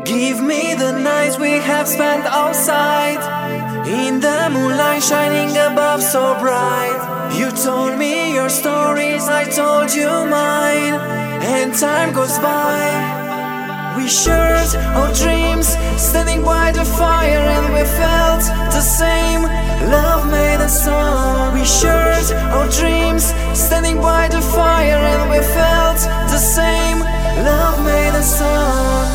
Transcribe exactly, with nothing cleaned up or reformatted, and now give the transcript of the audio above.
Give me the nights we have spent outside, in the moonlight shining above so bright. You told me your stories, I told you mine, and time goes by. We shared our dreams, standing by the fire, and we felt the same. Love made us strong. We shared our dreams, standing by the fire, and we felt the same. Love made us strong.